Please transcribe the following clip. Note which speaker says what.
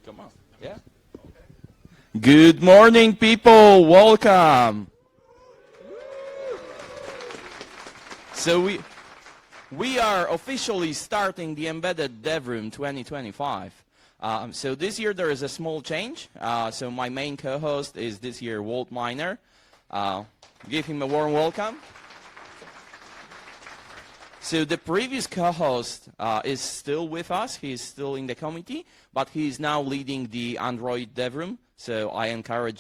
Speaker 1: Come on. Yeah. Good morning, people. Welcome. So we are officially starting the Embedded Dev Room 2025. So this year there is a small change. So my main co-host is this year Walt Miner. Give him a warm welcome. So the previous co-host is still with us. He's still in the committee, but he's now leading the Android Dev Room. So I encourage